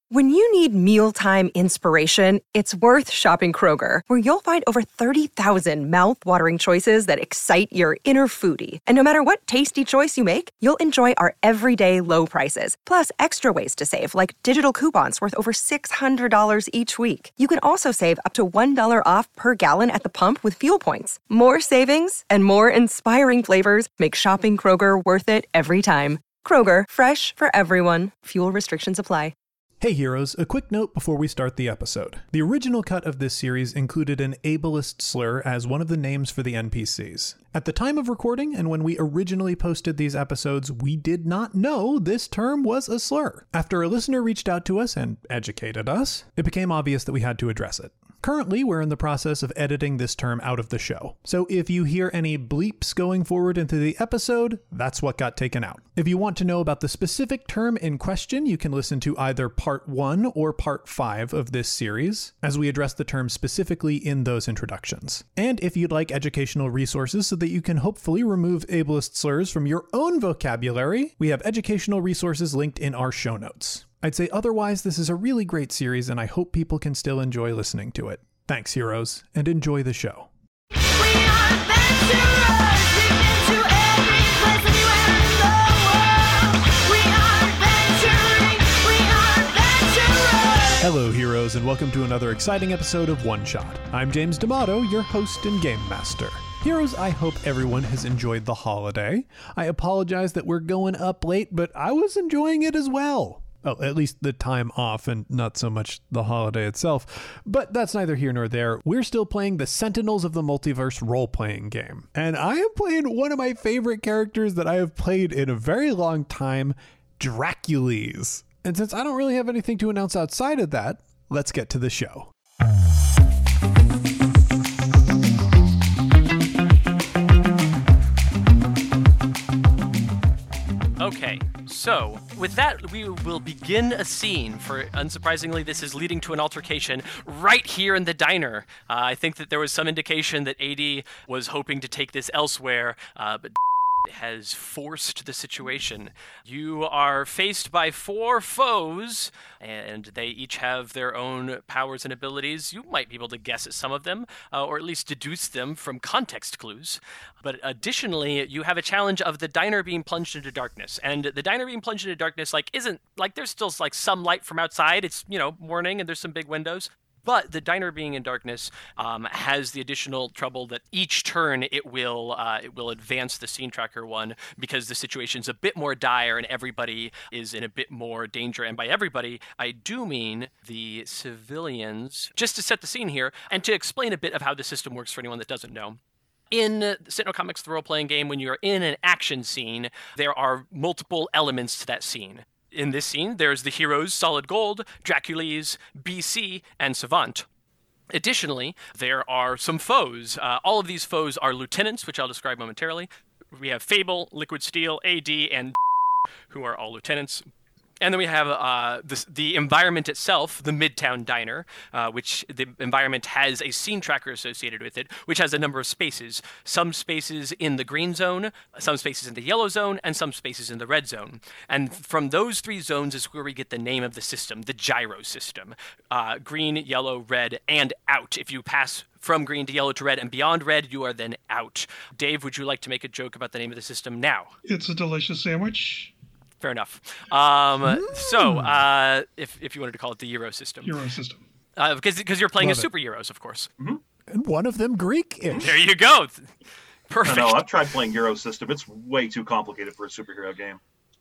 When you need mealtime inspiration, it's worth shopping Kroger, where you'll find over 30,000 mouth-watering choices that excite your inner foodie. And no matter what tasty choice you make, you'll enjoy our everyday low prices, plus extra ways to save, like digital coupons worth over $600 each week. You can also save up to $1 off per gallon at the pump with fuel points. More savings and more inspiring flavors make shopping Kroger worth it every time. Kroger, fresh for everyone. Fuel restrictions apply. Hey heroes, a quick note before we start the episode. The original cut of this series included an ableist slur as one of the names for the NPCs. At the time of recording and when we originally posted these episodes, we did not know this term was a slur. After a listener reached out to us and educated us, it became obvious that we had to address it. Currently, we're in the process of editing this term out of the show. So if you hear any bleeps going forward into the episode, that's what got taken out. If you want to know about the specific term in question, you can listen to either part 1 or part 5 of this series, as we address the term specifically in those introductions. And if you'd like educational resources so that you can hopefully remove ableist slurs from your own vocabulary, we have educational resources linked in our show notes. I'd say otherwise, this is a really great series, and I hope people can still enjoy listening to it. Thanks, heroes, and enjoy the show. We are adventurers. We've been to every place anywhere in the world. We are adventuring. We are adventurers. Hello, heroes, and welcome to another exciting episode of One Shot. I'm James D'Amato, your host and game master. Heroes, I hope everyone has enjoyed the holiday. I apologize that we're going up late, but I was enjoying it as well. Oh, at least the time off and not so much the holiday itself. But that's neither here nor there. We're still playing the Sentinels of the Multiverse role-playing game. And I am playing one of my favorite characters that I have played in a very long time, Dracules. And since I don't really have anything to announce outside of that, let's get to the show. Okay, so with that, we will begin a scene. For unsurprisingly, this is leading to an altercation right here in the diner. I think that there was some indication that AD was hoping to take this elsewhere, but has forced the situation. You are faced by 4 foes, and they each have their own powers and abilities. You might be able to guess at some of them, or at least deduce them from context clues. But additionally, you have a challenge of the diner being plunged into darkness. And the diner being plunged into darkness, isn't, there's still, some light from outside. It's, morning, and there's some big windows. But the diner being in darkness has the additional trouble that each turn it will advance the scene tracker 1 because the situation's a bit more dire and everybody is in a bit more danger. And by everybody, I do mean the civilians. Just to set the scene here and to explain a bit of how the system works for anyone that doesn't know. In Sentinel Comics, the role-playing game, when you're in an action scene, there are multiple elements to that scene. In this scene, there's the heroes Solid Gold, Dracules, BC, and Savant. Additionally, there are some foes. All of these foes are lieutenants, which I'll describe momentarily. We have Fable, Liquid Steel, AD, and who are all lieutenants. And then we have the environment itself, the Midtown Diner, which the environment has a scene tracker associated with it, which has a number of spaces. Some spaces in the green zone, some spaces in the yellow zone, and some spaces in the red zone. And from those 3 zones is where we get the name of the system, the gyro system. Green, yellow, red, and out. If you pass from green to yellow to red and beyond red, you are then out. Dave, would you like to make a joke about the name of the system now? It's a delicious sandwich. Fair enough. So, if you wanted to call it the Euro system. Euro system. Because you're playing Love as superheroes, of course. Mm-hmm. And one of them Greek-ish. There you go. Perfect. No, I've tried playing Euro system. It's way too complicated for a superhero game.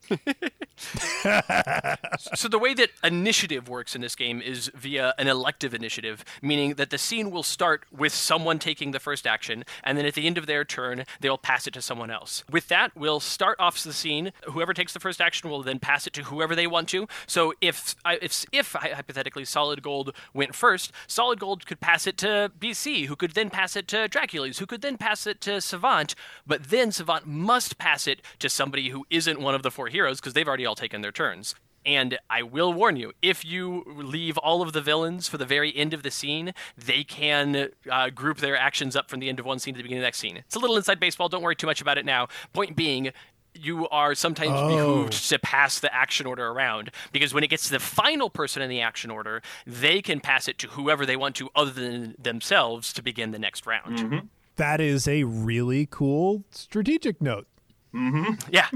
So the way that initiative works in this game is via an elective initiative, meaning that the scene will start with someone taking the first action, and then at the end of their turn, they'll pass it to someone else. With that, we'll start off the scene. Whoever takes the first action will then pass it to whoever they want to. So if hypothetically Solid Gold went first, Solid Gold could pass it to BC, who could then pass it to Dracules, who could then pass it to Savant, but then Savant must pass it to somebody who isn't one of the 4 heroes, because they've already all taken their turns. And I will warn you, if you leave all of the villains for the very end of the scene, they can group their actions up from the end of one scene to the beginning of the next scene. It's a little inside baseball. Don't worry too much about it now. Point being, you are sometimes behooved to pass the action order around, because when it gets to the final person in the action order, they can pass it to whoever they want to other than themselves to begin the next round. Mm-hmm. That is a really cool strategic note. Yeah.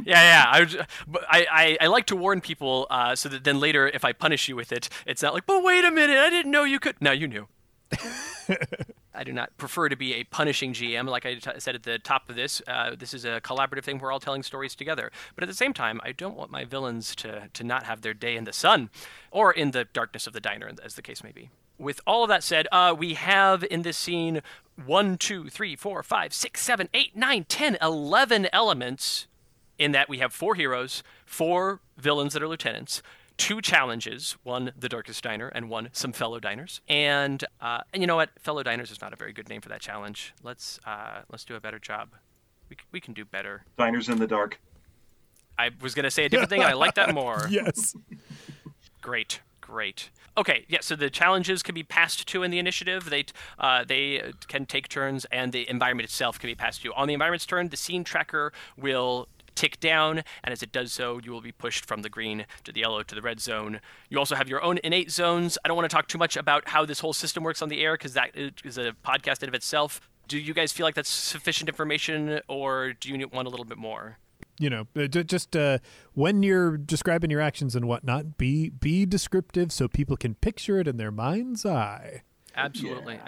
I like to warn people so that then later, if I punish you with it, it's not like, but wait a minute, I didn't know you could. No, you knew. I do not prefer to be a punishing GM. Like I said at the top of this, this is a collaborative thing. We're all telling stories together. But at the same time, I don't want my villains to not have their day in the sun or in the darkness of the diner, as the case may be. With all of that said, we have in this scene 1, 2, 3, 4, 5, 6, 7, 8, 9, 10, 11 elements, in that we have 4 heroes, 4 villains that are lieutenants, 2 challenges, 1 the Darkest Diner and 1 some fellow diners. And you know what? Fellow diners is not a very good name for that challenge. Let's do a better job. We can do better. Diners in the dark. I was going to say a different thing, and I like that more. Yes. Great. Okay, yeah, so the challenges can be passed to in the initiative. They can take turns, and the environment itself can be passed to. On the environment's turn, the scene tracker will tick down, and as it does so, you will be pushed from the green to the yellow to the red zone. You also have your own innate zones. I don't want to talk too much about how this whole system works on the air, because that is a podcast in of itself. Do you guys feel like that's sufficient information, or do you want a little bit more? You know, just when you're describing your actions and whatnot, be descriptive so people can picture it in their mind's eye. Absolutely.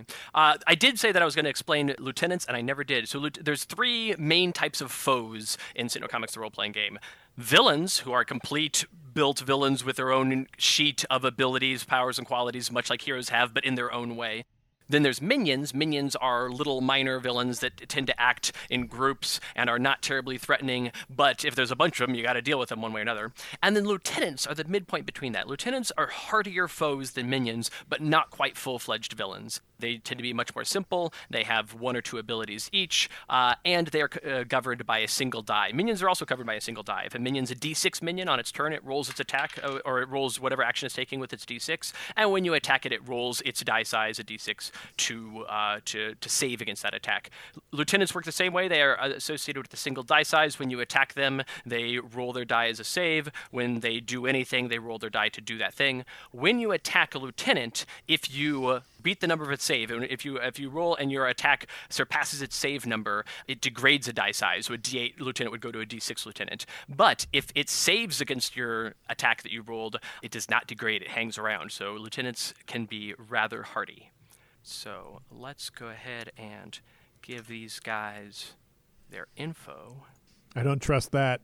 I did say that I was going to explain lieutenants, and I never did. So there's 3 main types of foes in Sinnoh Comics, the role-playing game. Villains, who are complete built villains with their own sheet of abilities, powers, and qualities, much like heroes have, but in their own way. Then there's minions. Minions are little minor villains that tend to act in groups and are not terribly threatening, but if there's a bunch of them, you got to deal with them one way or another. And then lieutenants are the midpoint between that. Lieutenants are hardier foes than minions, but not quite full-fledged villains. They tend to be much more simple. They have 1 or 2 abilities each, and they are governed by a single die. Minions are also covered by a single die. If a minion's a D6 minion on its turn, it rolls its attack, or it rolls whatever action it's taking with its D6, and when you attack it, it rolls its die size, a D6, to save against that attack. Lieutenants work the same way. They are associated with a single die size. When you attack them, they roll their die as a save. When they do anything, they roll their die to do that thing. When you attack a lieutenant, if you beat the number of its save, and if you roll and your attack surpasses its save number, it degrades a die size. So a D8 lieutenant would go to a D6 lieutenant. But if it saves against your attack that you rolled, it does not degrade. It hangs around. So lieutenants can be rather hardy. So let's go ahead and give these guys their info. I don't trust that.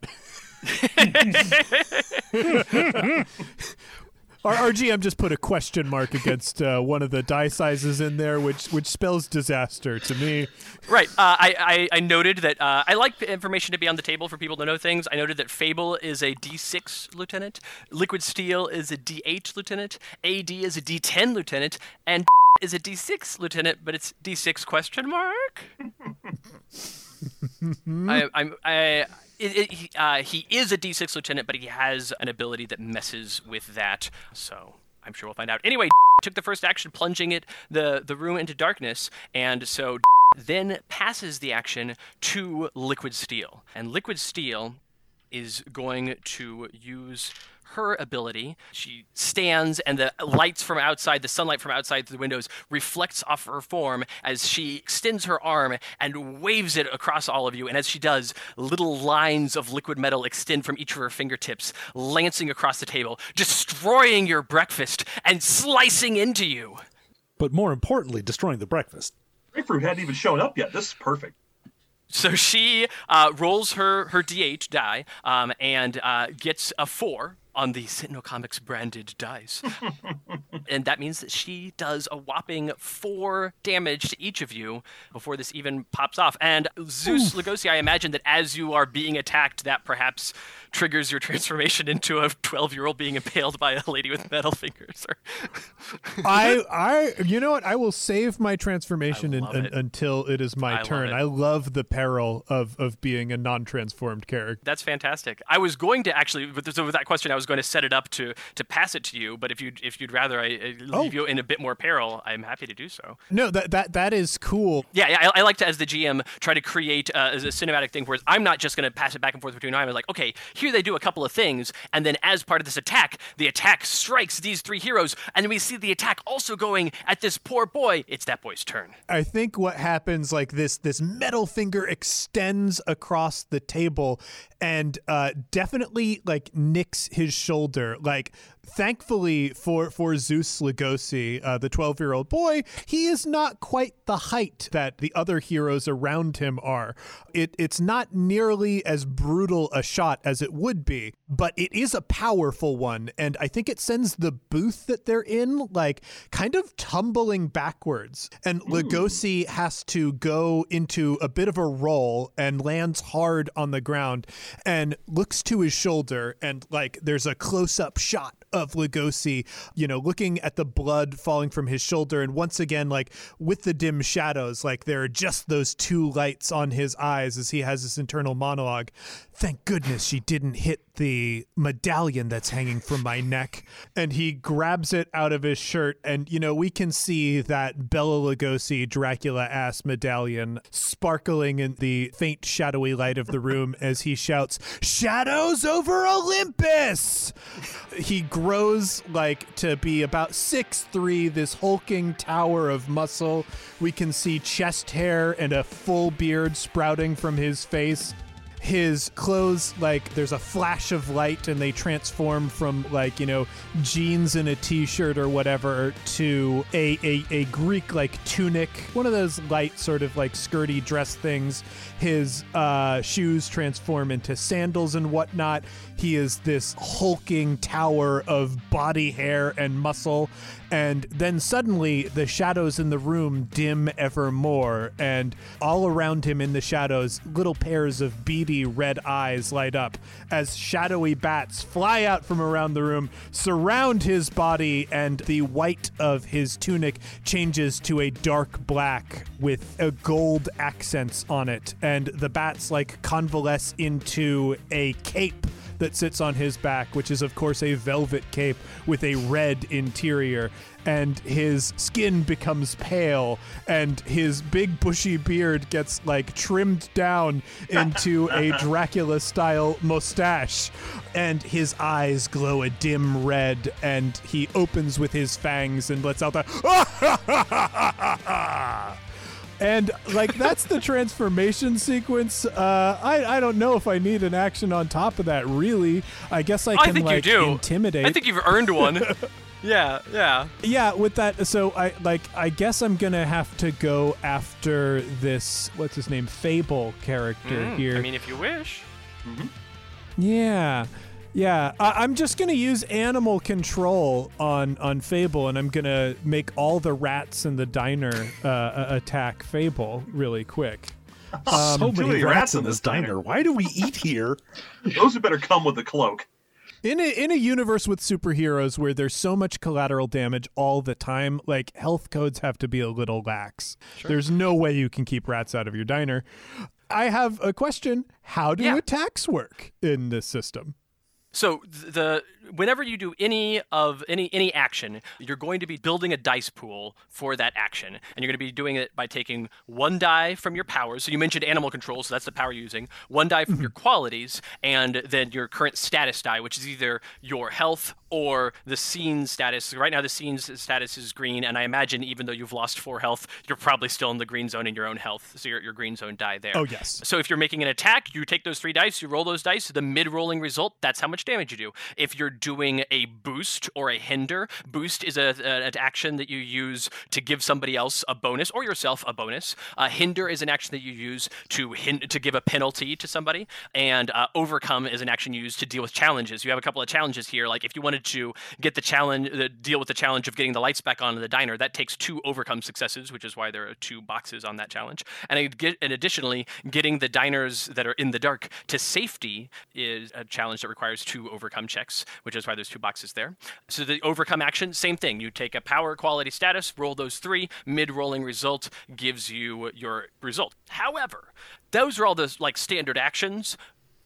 Our GM just put a question mark against one of the die sizes in there, which spells disaster to me. Right. I noted that I like the information to be on the table for people to know things. I noted that Fable is a D6 lieutenant, Liquid Steel is a D8 lieutenant, AD is a D10 lieutenant, and is a D6 lieutenant, but it's D6 question mark? He is a D6 lieutenant, but he has an ability that messes with that, so I'm sure we'll find out. Anyway, took the first action, plunging the room into darkness, and so then passes the action to Liquid Steel. And Liquid Steel is going to use her ability. She stands, and the lights from outside, the sunlight from outside through the windows, reflects off her form as she extends her arm and waves it across all of you. And as she does, little lines of liquid metal extend from each of her fingertips, lancing across the table, destroying your breakfast and slicing into you. But more importantly, destroying the breakfast. Grapefruit hadn't even shown up yet. This is perfect. So she rolls her D8 die and gets a 4 on the Sinnoh Comics branded dice. And that means that she does a whopping 4 damage to each of you before this even pops off. And Zeus Lugosi, I imagine that as you are being attacked, that perhaps triggers your transformation into a 12-year-old being impaled by a lady with metal fingers. I you know what? I will save my transformation until it is my turn. Love it. I love the peril of being a non-transformed character. That's fantastic. I was going to actually, with that question, I was going to set it up to pass it to you, but if you'd rather leave you in a bit more peril, I'm happy to do so. No, that is cool. Yeah, I like to, as the GM, try to create a cinematic thing where I'm not just going to pass it back and forth between them. I'm like, okay, here they do a couple of things, and then as part of this attack, the attack strikes these three heroes, and then we see the attack also going at this poor boy. It's that boy's turn. I think what happens, like this metal finger extends across the table and definitely like nicks his shoulder. Like, thankfully for Zeus Lugosi, the 12-year-old boy, he is not quite the height that the other heroes around him are. It's not nearly as brutal a shot as it would be, but it is a powerful one, and I think it sends the booth that they're in like kind of tumbling backwards, and Lugosi has to go into a bit of a roll and lands hard on the ground and looks to his shoulder, and like there's a close-up shot of Lugosi, looking at the blood falling from his shoulder. And once again, like with the dim shadows, like there are just those two lights on his eyes as he has this internal monologue. Thank goodness she didn't hit the medallion that's hanging from my neck. And he grabs it out of his shirt. And, we can see that Bela Lugosi Dracula-ass medallion sparkling in the faint shadowy light of the room as he shouts, "Shadows over Olympus!" He grows like to be about 6'3", this hulking tower of muscle. We can see chest hair and a full beard sprouting from his face. His clothes, like there's a flash of light and they transform from like, jeans and a t-shirt or whatever to a Greek like tunic, one of those light sort of like skirty dress things. His shoes transform into sandals and whatnot. He is this hulking tower of body hair and muscle. And then suddenly the shadows in the room dim ever more, and all around him in the shadows, little pairs of beady red eyes light up as shadowy bats fly out from around the room, surround his body, and the white of his tunic changes to a dark black with a gold accents on it. And the bats like convalesce into a cape that sits on his back, which is of course a velvet cape with a red interior, and his skin becomes pale and his big bushy beard gets like trimmed down into a Dracula style mustache, and his eyes glow a dim red, and he opens with his fangs and lets out the and like that's the transformation sequence. I don't know if I need an action on top of that, really. I guess I can think you do. Intimidate. I think you've earned one. Yeah. With that, so I guess I'm gonna have to go after this, what's his name, Fable character here. I mean, if you wish. Mm-hmm. Yeah, I'm just going to use animal control on Fable, and I'm going to make all the rats in the diner attack Fable really quick. So many rats in this diner. Why do we eat here? Those had better come with a cloak. In a universe with superheroes where there's so much collateral damage all the time, like health codes have to be a little lax. Sure. There's no way you can keep rats out of your diner. I have a question. How do attacks work in this system? So whenever you do any action, you're going to be building a dice pool for that action, and you're going to be doing it by taking one die from your powers. So you mentioned animal control, so that's the power you're using. One die from your qualities, and then your current status die, which is either your health or the scene status. Right now, the scene's status is green, and I imagine even though you've lost 4 health, you're probably still in the green zone in your own health, so your green zone die there. Oh, yes. So if you're making an attack, you take those 3 dice, you roll those dice, the mid-rolling result, that's how much damage you do. If you're doing a boost or a hinder, boost is an action that you use to give somebody else a bonus, or yourself a bonus. Hinder is an action that you use to give a penalty to somebody, and overcome is an action used to deal with challenges. You have a couple of challenges here, like if you wanted to get the challenge, deal with the challenge of getting the lights back on in the diner, that takes 2 overcome successes, which is why there are 2 boxes on that challenge. And additionally, getting the diners that are in the dark to safety is a challenge that requires 2 overcome checks, which is why there's 2 boxes there. So the overcome action, same thing. You take a power, quality, status, roll those 3, mid-rolling result gives you your result. However, those are all those like standard actions.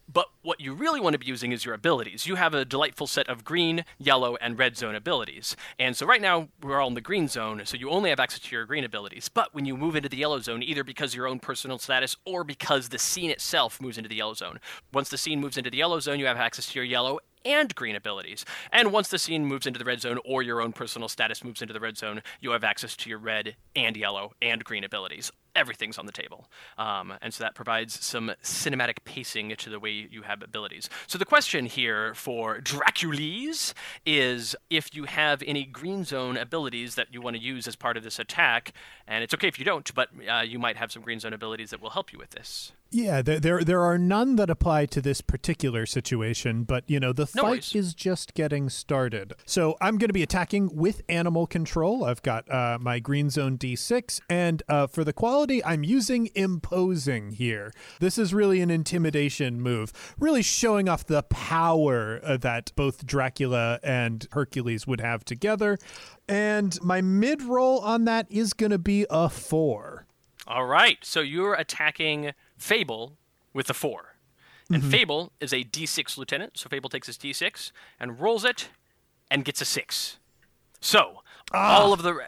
But what you really want to be using is your abilities. You have a delightful set of green, yellow, and red zone abilities. And so right now, we're all in the green zone, so you only have access to your green abilities. But when you move into the yellow zone, either because of your own personal status or because the scene itself moves into the yellow zone. Once the scene moves into the yellow zone, you have access to your yellow and green abilities. And once the scene moves into the red zone or your own personal status moves into the red zone, you have access to your red and yellow and green abilities. Everything's on the table. And so that provides some cinematic pacing to the way you have abilities. So the question here for Dracules is if you have any green zone abilities that you want to use as part of this attack, and it's okay if you don't, but you might have some green zone abilities that will help you with this. Yeah, there are none that apply to this particular situation, but, the fight is just getting started. So I'm going to be attacking with animal control. I've got my green zone D6, and for the quality, I'm using imposing here. This is really an intimidation move, really showing off the power that both Dracula and Hercules would have together. And my mid-roll on that is going to be a 4. All right, so you're attacking Fable with a 4. And Fable is a D6 lieutenant, so Fable takes his D6 and rolls it and gets a 6. So, all of the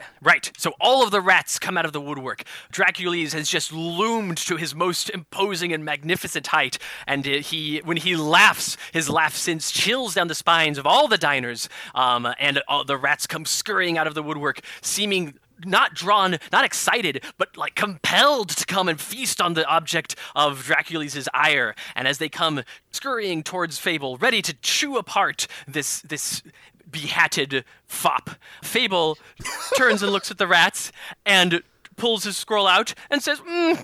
rats come out of the woodwork. Dracules has just loomed to his most imposing and magnificent height, and when he laughs, his laugh sends chills down the spines of all the diners, and all the rats come scurrying out of the woodwork, seeming not drawn, not excited, but like compelled to come and feast on the object of Dracules' ire. And as they come scurrying towards Fable, ready to chew apart this behatted fop, Fable turns and looks at the rats and pulls his scroll out and says,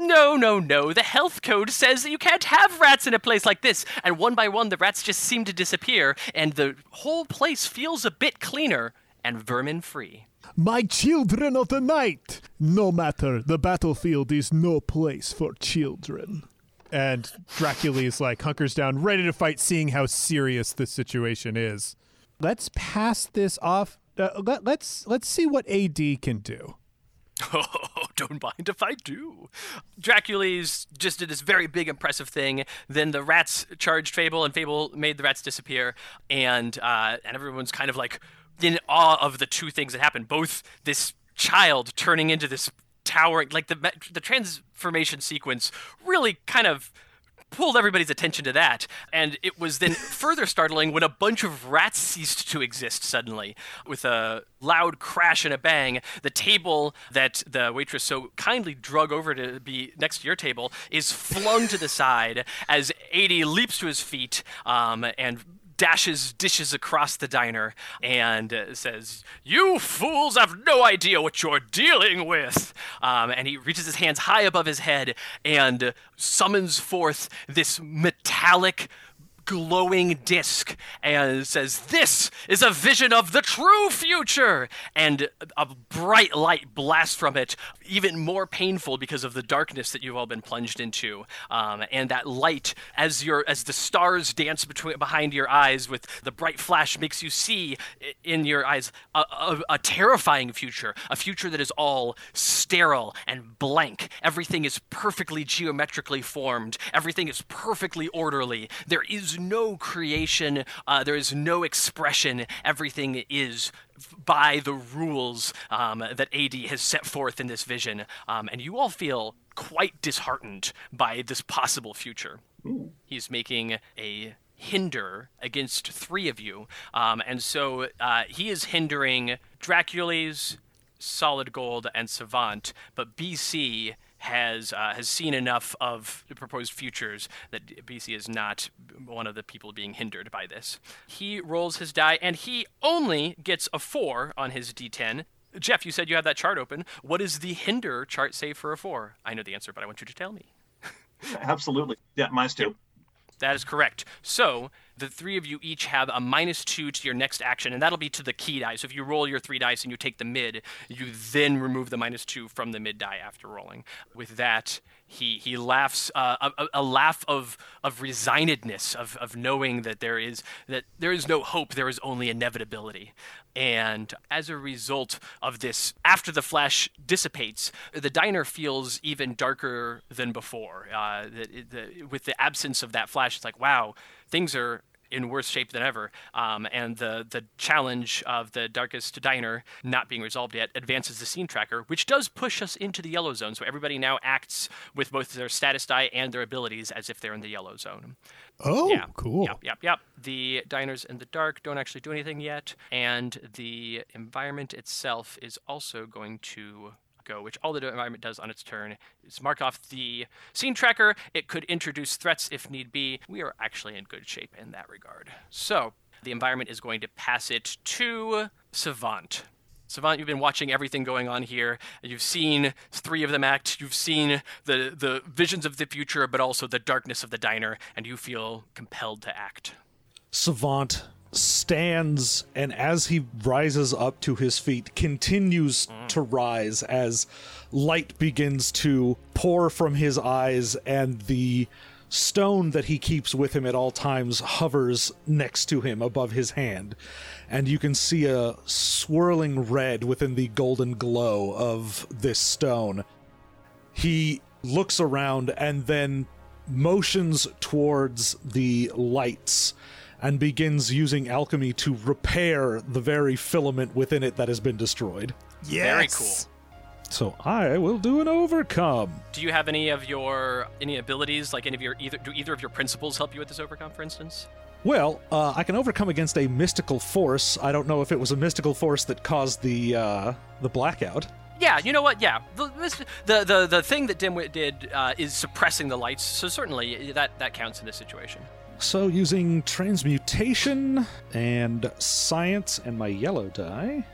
no, the health code says that you can't have rats in a place like this. And one by one, the rats just seem to disappear, and the whole place feels a bit cleaner and vermin-free. My children of the night! No matter, the battlefield is no place for children. And Dracules hunkers down, ready to fight, seeing how serious this situation is. Let's pass this off. Let's see what AD can do. Oh, don't mind if I do. Dracules just did this very big, impressive thing. Then the rats charged Fable, and Fable made the rats disappear. And everyone's kind of in awe of the two things that happened. Both this child turning into this towering, the transformation sequence really kind of pulled everybody's attention to that. And it was then further startling when a bunch of rats ceased to exist suddenly. With a loud crash and a bang, the table that the waitress so kindly drug over to be next to your table is flung to the side as Adi leaps to his feet and dashes dishes across the diner and says, "You fools have no idea what you're dealing with." And he reaches his hands high above his head and summons forth this metallic glowing disc and says, "This is a vision of the true future." And a bright light blasts from it, even more painful because of the darkness that you've all been plunged into. And that light, as the stars dance behind your eyes with the bright flash, makes you see in your eyes a terrifying future, a future that is all sterile and blank. Everything is perfectly geometrically formed. Everything is perfectly orderly. There is no creation. There is no expression. Everything is by the rules that AD has set forth in this vision. And you all feel quite disheartened by this possible future. Ooh. He's making a hinder against 3 of you. And so he is hindering Dracules, Solid Gold, and Savant. But BC has seen enough of the proposed futures that BC is not one of the people being hindered by this. He rolls his die, and he only gets a 4 on his D10. Jeff, you said you have that chart open. What does the hinder chart say for a 4? I know the answer, but I want you to tell me. Absolutely. Yeah, mine's too. That is correct. So The three of you each have a -2 to your next action, and that'll be to the key die. So if you roll your 3 dice and you take the mid, you then remove the -2 from the mid die after rolling. With that, he laughs a laugh of resignedness, of knowing that there is no hope, there is only inevitability. And as a result of this, after the flash dissipates, the diner feels even darker than before. With the absence of that flash, it's like, wow, things are in worse shape than ever. And the challenge of the darkest diner not being resolved yet advances the scene tracker, which does push us into the yellow zone. So everybody now acts with both their status die and their abilities as if they're in the yellow zone. Oh, Yeah. cool. Yep. The diners in the dark don't actually do anything yet, and the environment itself is also going to go, which all the environment does on its turn is mark off the scene tracker. It could introduce threats if need be. We are actually in good shape in that regard. So the environment is going to pass it to Savant. Savant, you've been watching everything going on here. You've seen 3 of them act. You've seen the visions of the future, but also the darkness of the diner, and you feel compelled to act. Savant stands, and as he rises up to his feet, continues to rise as light begins to pour from his eyes, and the stone that he keeps with him at all times hovers next to him above his hand. And you can see a swirling red within the golden glow of this stone. He looks around and then motions towards the lights and begins using alchemy to repair the very filament within it that has been destroyed. Yes. Very cool. So I will do an overcome. Do you have any abilities, like do either of your principles help you with this overcome, for instance? Well, I can overcome against a mystical force. I don't know if it was a mystical force that caused the blackout. Yeah, you know what? Yeah, the thing that Dimwit did is suppressing the lights, so certainly that counts in this situation. So using transmutation and science and my yellow die,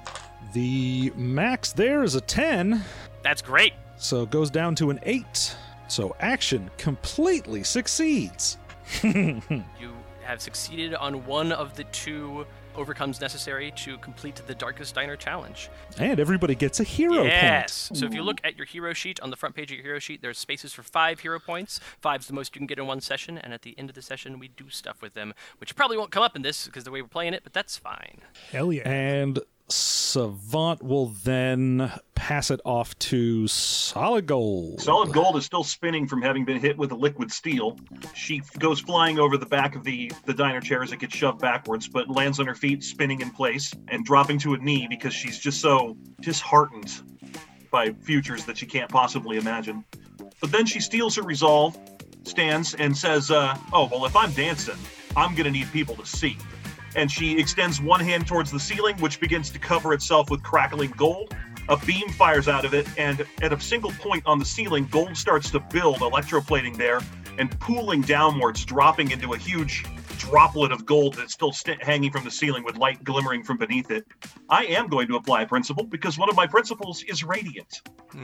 the max there is a 10. That's great. So it goes down to an 8. So action completely succeeds. You have succeeded on one of the 2 overcomes necessary to complete the Darkest Diner challenge. And everybody gets a hero Yes. point. So if you look at your hero sheet, on the front page of your hero sheet, there's spaces for 5 hero points. 5's the most you can get in one session, and at the end of the session, we do stuff with them, which probably won't come up in this because the way we're playing it, but that's fine. Hell yeah. And Savant will then pass it off to Solid Gold. Solid Gold is still spinning from having been hit with a liquid steel. She goes flying over the back of the diner chair as it gets shoved backwards, but lands on her feet, spinning in place, and dropping to a knee because she's just so disheartened by futures that she can't possibly imagine. But then she steals her resolve, stands, and says, oh, well, if I'm dancing, I'm going to need people to see. And she extends one hand towards the ceiling, which begins to cover itself with crackling gold. A beam fires out of it, and at a single point on the ceiling, gold starts to build, electroplating there, and pooling downwards, dropping into a huge droplet of gold that's still hanging from the ceiling with light glimmering from beneath it. I am going to apply a principle, because one of my principles is radiant.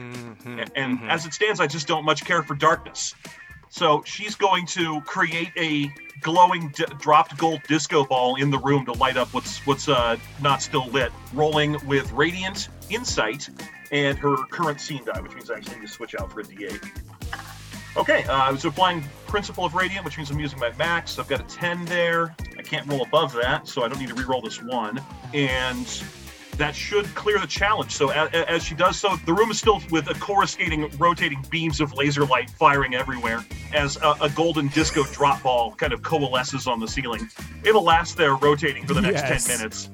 And as it stands, I just don't much care for darkness. So she's going to create a glowing dropped gold disco ball in the room to light up what's not still lit, rolling with Radiant, Insight, and her current scene die, which means I actually need to switch out for a D8. Okay, so applying Principle of Radiant, which means I'm using my max. I've got a 10 there. I can't roll above that, so I don't need to re-roll this one. And that should clear the challenge. So as she does so, the room is still with a coruscating, rotating beams of laser light firing everywhere as a golden disco drop ball kind of coalesces on the ceiling. It'll last there rotating for the next 10 minutes.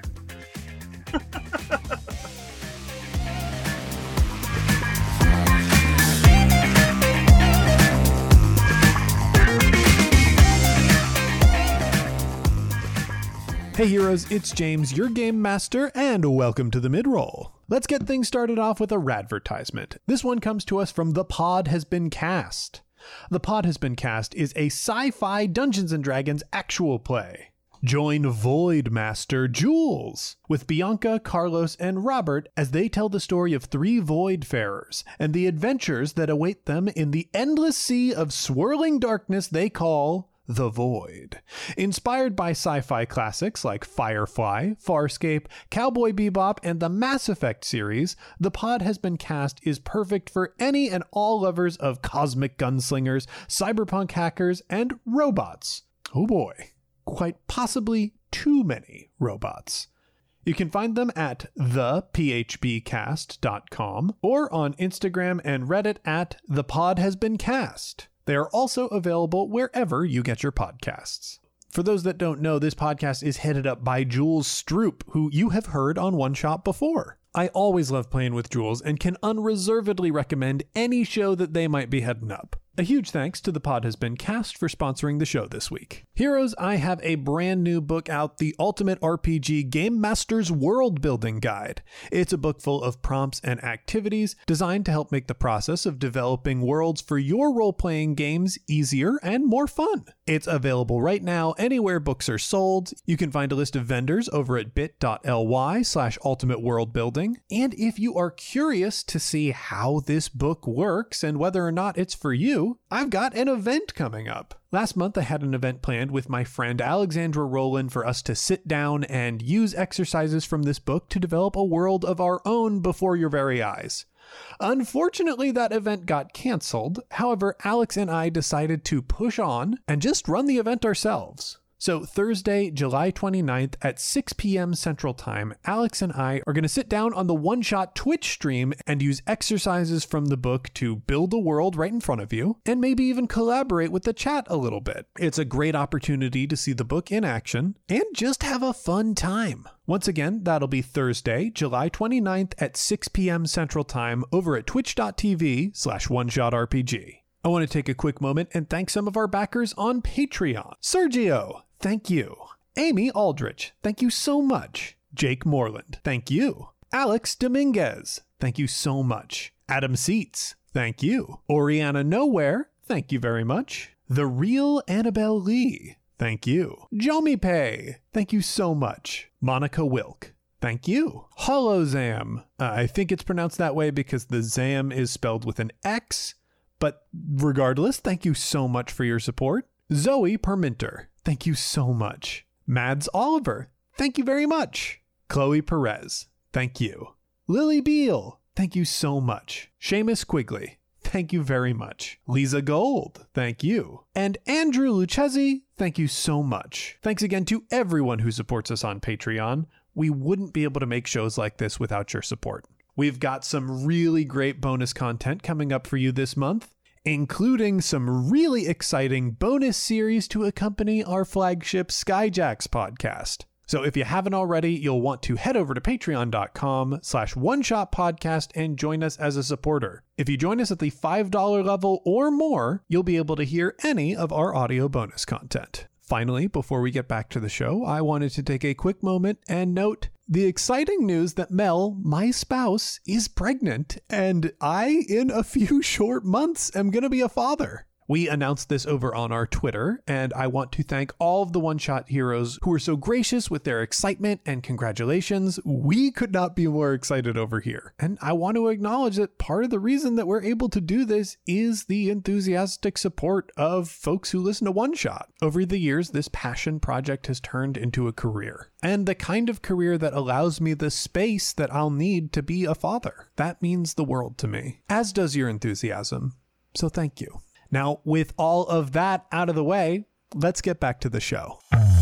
Hey heroes, it's James, your game master, and welcome to the mid-roll. Let's get things started off with a radvertisement. This one comes to us from The Pod Has Been Cast. The Pod Has Been Cast is a sci-fi Dungeons & Dragons actual play. Join Void Master Jules with Bianca, Carlos, and Robert as they tell the story of 3 Voidfarers and the adventures that await them in the endless sea of swirling darkness they call The Void. Inspired by sci-fi classics like Firefly, Farscape, Cowboy Bebop, and the Mass Effect series, The Pod Has Been Cast is perfect for any and all lovers of cosmic gunslingers, cyberpunk hackers, and robots. Oh boy, quite possibly too many robots. You can find them at thephbcast.com or on Instagram and Reddit at thepodhasbeencast. They are also available wherever you get your podcasts. For those that don't know, this podcast is headed up by Jules Stroop, who you have heard on One Shot before. I always love playing with Jules and can unreservedly recommend any show that they might be heading up. A huge thanks to The Pod Has Been Cast for sponsoring the show this week. Heroes, I have a brand new book out, The Ultimate RPG Game Master's World Building Guide. It's a book full of prompts and activities designed to help make the process of developing worlds for your role-playing games easier and more fun. It's available right now anywhere books are sold. You can find a list of vendors over at bit.ly/ultimateworldbuilding. And if you are curious to see how this book works and whether or not it's for you, I've got an event coming up. Last month, I had an event planned with my friend Alexandra Rowland for us to sit down and use exercises from this book to develop a world of our own before your very eyes. Unfortunately, that event got canceled. However, Alex and I decided to push on and just run the event ourselves. So Thursday, July 29th at 6 p.m. Central Time, Alex and I are going to sit down on the One Shot Twitch stream and use exercises from the book to build a world right in front of you, and maybe even collaborate with the chat a little bit. It's a great opportunity to see the book in action and just have a fun time. Once again, that'll be Thursday, July 29th at 6 p.m. Central Time over at twitch.tv/OneShotRPG. I want to take a quick moment and thank some of our backers on Patreon. Sergio, thank you. Amy Aldrich, thank you so much. Jake Moreland, thank you. Alex Dominguez, thank you so much. Adam Seats, thank you. Oriana Nowhere, thank you very much. The Real Annabelle Lee, thank you. Jomi Pay, thank you so much. Monica Wilk, thank you. Holozam, I think it's pronounced that way because the Zam is spelled with an X. But regardless, thank you so much for your support. Zoe Perminter, thank you so much. Mads Oliver, thank you very much. Chloe Perez, thank you. Lily Beal, thank you so much. Seamus Quigley, thank you very much. Lisa Gold, thank you. And Andrew Lucchesi, thank you so much. Thanks again to everyone who supports us on Patreon. We wouldn't be able to make shows like this without your support. We've got some really great bonus content coming up for you this month, including some really exciting bonus series to accompany our flagship Skyjacks podcast. So if you haven't already, you'll want to head over to patreon.com/oneshotpodcast and join us as a supporter. If you join us at the $5 level or more, you'll be able to hear any of our audio bonus content. Finally, before we get back to the show, I wanted to take a quick moment and note the exciting news that Mel, my spouse, is pregnant, and I, in a few short months, am going to be a father. We announced this over on our Twitter, and I want to thank all of the One Shot heroes who were so gracious with their excitement and congratulations. We could not be more excited over here. And I want to acknowledge that part of the reason that we're able to do this is the enthusiastic support of folks who listen to One Shot. Over the years, this passion project has turned into a career, and the kind of career that allows me the space that I'll need to be a father. That means the world to me, as does your enthusiasm. So thank you. Now, with all of that out of the way, let's get back to the show.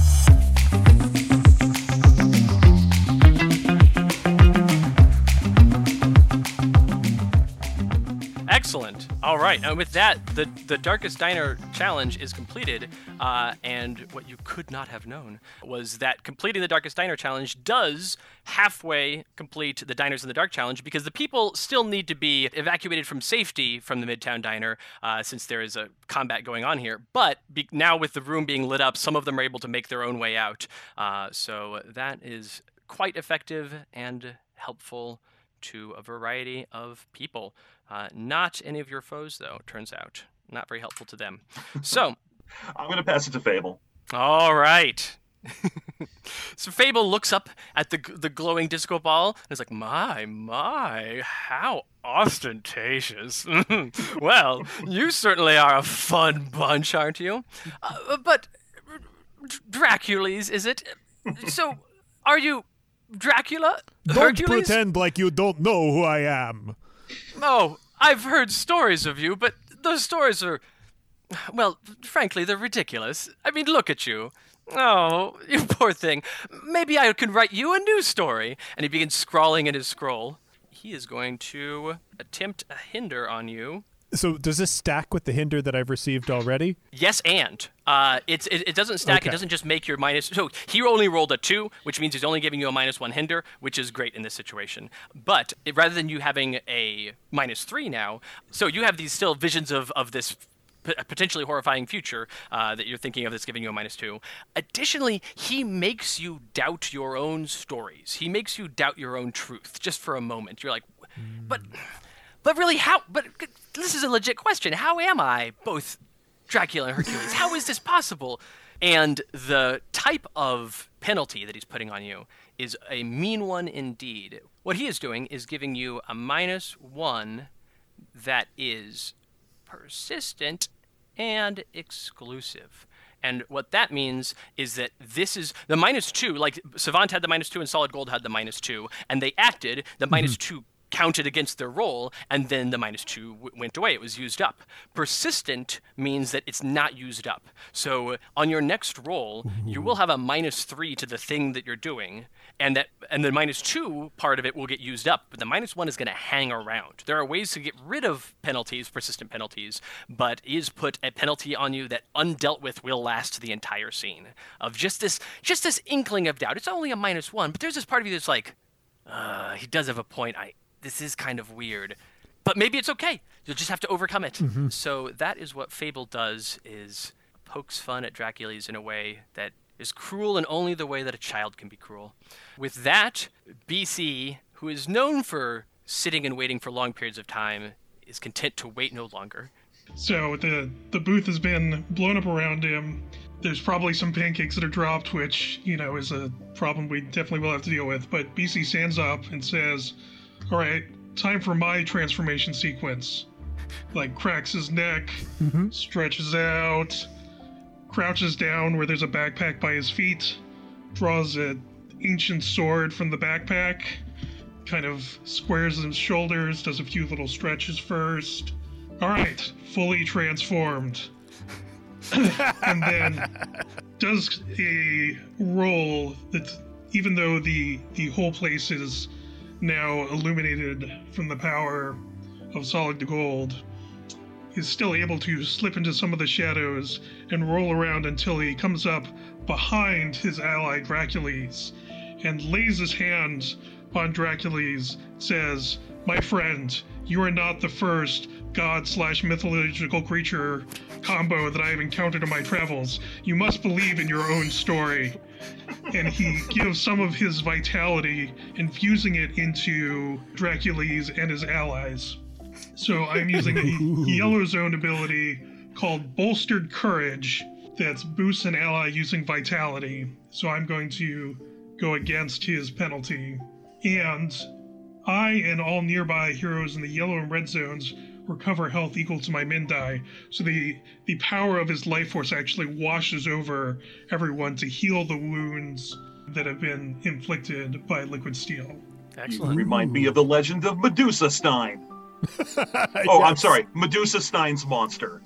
Excellent. All right. And with that, the Darkest Diner challenge is completed. And what you could not have known was that completing the Darkest Diner challenge does halfway complete the Diners in the Dark challenge, because the people still need to be evacuated from safety from the Midtown Diner, since there is a combat going on here. But now with the room being lit up, some of them are able to make their own way out. So that is quite effective and helpful to a variety of people. Not any of your foes, though, turns out. Not very helpful to them. So I'm going to pass it to Fable. All right. So Fable looks up at the glowing disco ball and is like, my, how ostentatious. Well, you certainly are a fun bunch, aren't you? But Dracules, is it? So, are you Dracula? Don't Hercules? pretend like you don't know who I am. Oh, I've heard stories of you, but those stories are, well, frankly, they're ridiculous. I mean, look at you. Oh, you poor thing. Maybe I can write you a new story. And he begins scrawling in his scroll. He is going to attempt a hinder on you. So does this stack with the hinder that I've received already? Yes, and it doesn't stack. Okay. It doesn't just make your minus. So he only rolled a 2, which means he's only giving you a -1 hinder, which is great in this situation. But rather than you having a -3 now, so you have these still visions of this potentially horrifying future that you're thinking of that's giving you a -2. Additionally, he makes you doubt your own stories. He makes you doubt your own truth just for a moment. You're like, but really, how? But this is a legit question. How am I both Dracula and Hercules? How is this possible? And the type of penalty that he's putting on you is a mean one indeed. What he is doing is giving you a -1 that is persistent and exclusive. And what that means is that this is the -2, like Savant had the -2 and Solid Gold had the -2, and they acted, the -2 counted against their roll, and then the -2 went away. It was used up. Persistent means that it's not used up. So on your next roll, you will have a -3 to the thing that you're doing, and the -2 part of it will get used up, but the -1 is going to hang around. There are ways to get rid of penalties, persistent penalties, but is put a penalty on you that undealt with will last the entire scene. Of just this inkling of doubt. It's only a -1, but there's this part of you that's like, he does have a point. This is kind of weird, but maybe it's okay. You'll just have to overcome it. So that is what Fable does, is pokes fun at Dracules in a way that is cruel in only the way that a child can be cruel. With that, BC, who is known for sitting and waiting for long periods of time, is content to wait no longer. So the booth has been blown up around him. There's probably some pancakes that are dropped, which, is a problem we definitely will have to deal with. But BC stands up and says, all right, time for my transformation sequence. Like, cracks his neck, stretches out, crouches down where there's a backpack by his feet, draws an ancient sword from the backpack, kind of squares his shoulders, does a few little stretches first. All right, fully transformed. And then does a roll that, even though the whole place is now illuminated from the power of Solid Gold, is still able to slip into some of the shadows and roll around until he comes up behind his ally Dracules and lays his hand on Dracules, says, my friend, you are not the first god/mythological creature combo that I have encountered in my travels. You must believe in your own story. And he gives some of his vitality, infusing it into Dracules and his allies. So I'm using a yellow zone ability called Bolstered Courage that boosts an ally using vitality. So I'm going to go against his penalty. And I and all nearby heroes in the yellow and red zones recover health equal to my min die. So the power of his life force actually washes over everyone to heal the wounds that have been inflicted by Liquid Steel. Excellent. You remind me of the legend of Medusa Stein. Oh, I'm sorry, Medusa Stein's monster.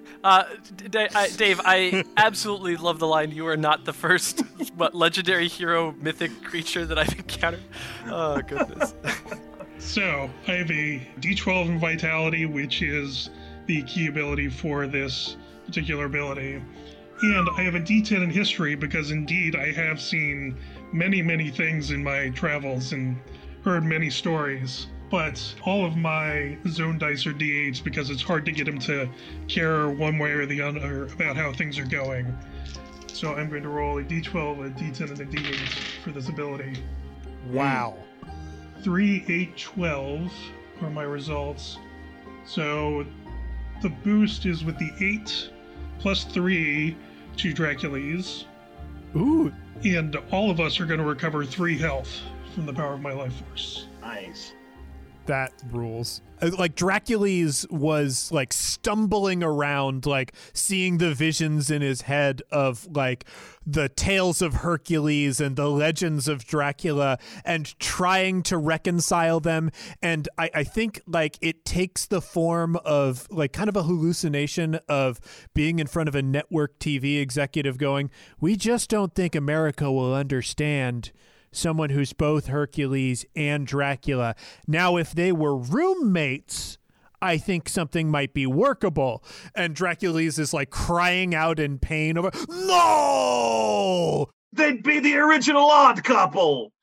Dave, I absolutely love the line, you are not the first legendary hero mythic creature that I've encountered. Oh, goodness. So, I have a D12 in Vitality, which is the key ability for this particular ability. And I have a D10 in History because indeed I have seen many, many things in my travels and heard many stories. But all of my zone dice are D8s because it's hard to get them to care one way or the other about how things are going. So I'm going to roll a D12, a D10, and a D8 for this ability. Wow. 3, 8, 12 are my results. So the boost is with the 8 plus 3 to Dracules. Ooh, And all of us are going to recover 3 health from the power of my life force. Nice. that rules. Like Dracules was like stumbling around, like seeing the visions in his head of like the tales of Hercules and the legends of Dracula and trying to reconcile them. And I think like it takes the form of like kind of a hallucination of being in front of a network TV executive going, we just don't think America will understand someone who's both Hercules and Dracula. Now, if they were roommates, I think something might be workable. And Dracules is like crying out in pain over, no! They'd be the original odd couple.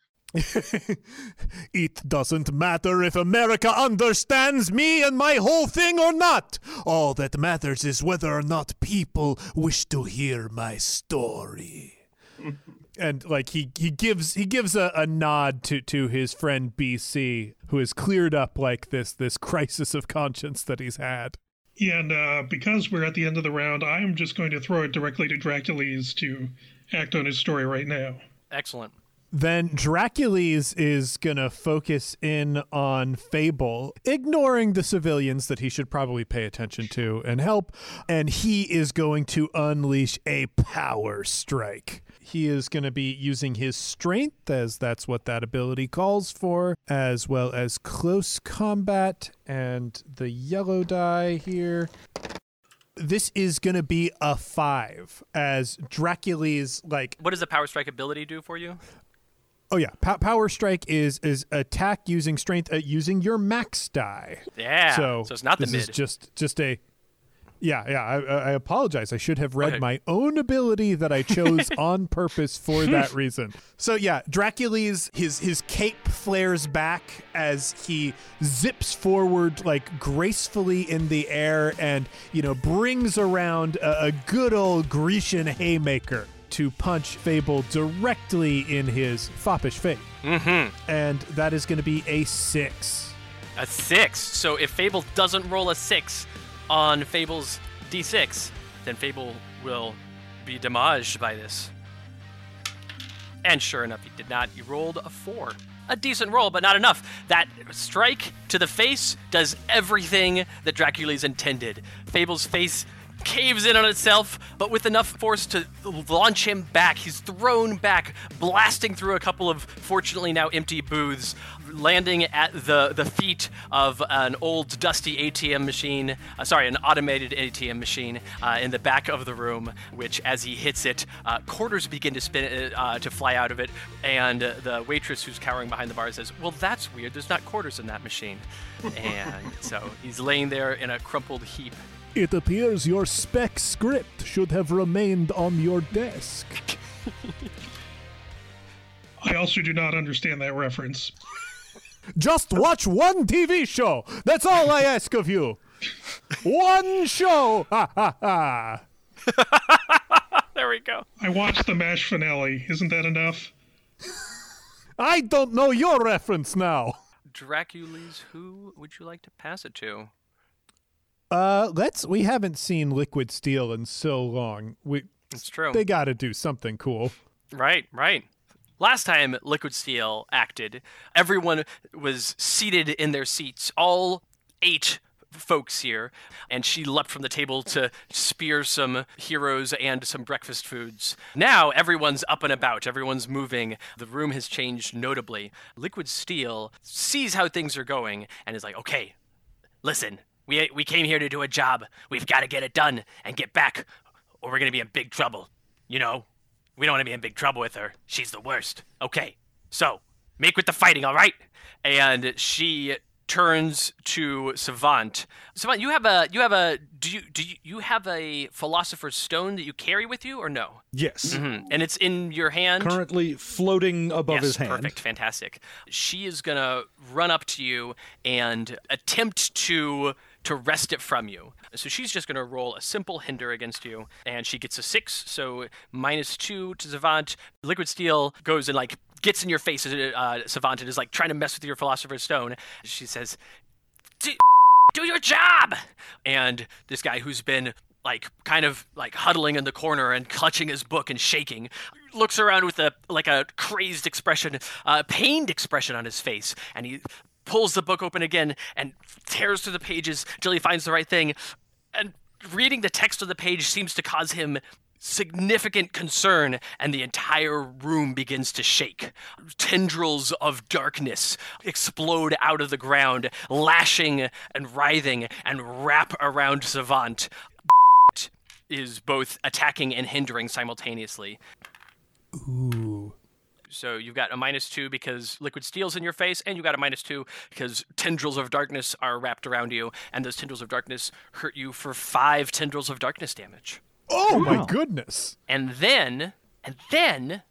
It doesn't matter if America understands me and my whole thing or not. All that matters is whether or not people wish to hear my story. And like he gives a nod to his friend BC, who has cleared up like this crisis of conscience that he's had. Yeah, and because we're at the end of the round, I'm just going to throw it directly to Dracules to act on his story right now. Excellent. Then Dracules is going to focus in on Fable, ignoring the civilians that he should probably pay attention to and help, and he is going to unleash a power strike. He is going to be using his strength, as that's what that ability calls for, as well as close combat and the yellow die here. This is going to be a 5, as Dracules, like... What does the Power Strike ability do for you? Oh, yeah. Power Strike is attack using strength using your max die. Yeah, so it's not the this mid. Is just a... Yeah, I apologize. I should have read my own ability that I chose on purpose for that reason. So yeah, Dracules, his cape flares back as he zips forward like gracefully in the air and, brings around a good old Grecian haymaker to punch Fable directly in his foppish face. Mm-hmm. And that is going to be a 6. A 6. So if Fable doesn't roll a 6 on Fable's D6, then Fable will be damaged by this. And sure enough, he did not. He rolled a 4. A decent roll, but not enough. That strike to the face does everything that Dracules intended. Fable's face caves in on itself, but with enough force to launch him back. He's thrown back, blasting through a couple of fortunately now empty booths, landing at the feet of an old dusty ATM machine, an automated ATM machine in the back of the room, which as he hits it, quarters begin to spin to fly out of it, and the waitress who's cowering behind the bar says, well, that's weird, there's not quarters in that machine. And so he's laying there in a crumpled heap. It appears your spec script should have remained on your desk. I also do not understand that reference. Just watch one TV show. That's all I ask of you. One show. Ha ha ha. There we go. I watched the MASH finale. Isn't that enough? I don't know your reference now. Dracules, who would you like to pass it to? We haven't seen Liquid Steel in so long. It's true. They got to do something cool. Right. Last time Liquid Steel acted, everyone was seated in their seats, all 8 folks here, and she leapt from the table to spear some heroes and some breakfast foods. Now everyone's up and about, everyone's moving. The room has changed notably. Liquid Steel sees how things are going and is like, okay, listen, we came here to do a job. We've got to get it done and get back, or we're going to be in big trouble. We don't want to be in big trouble with her. She's the worst. Okay, so make with the fighting, all right? And she turns to Savant. Savant, you have a Philosopher's Stone that you carry with you, or no? Yes. Mm-hmm. And it's in your hand? Currently floating above his hand. Perfect, fantastic. She is gonna run up to you and attempt to wrest it from you. So she's just going to roll a simple hinder against you, and she gets a 6, so -2 to Savant. Liquid Steel goes and, gets in your face, Savant, and is, trying to mess with your Philosopher's Stone. She says, do your job! And this guy who's been like kind of like huddling in the corner and clutching his book and shaking, looks around with a crazed expression, pained expression on his face, and he pulls the book open again and tears through the pages until he finds the right thing. And reading the text of the page seems to cause him significant concern, and the entire room begins to shake. Tendrils of darkness explode out of the ground, lashing and writhing and wrap around Savant. Is both attacking and hindering simultaneously. Ooh. So you've got a -2 because liquid steel's in your face, and you got a -2 because tendrils of darkness are wrapped around you, and those tendrils of darkness hurt you for 5 tendrils of darkness damage. Oh my goodness. And then, the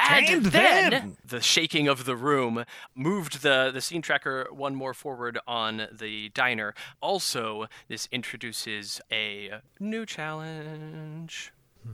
shaking of the room moved the scene tracker one more forward on the diner. Also, this introduces a new challenge.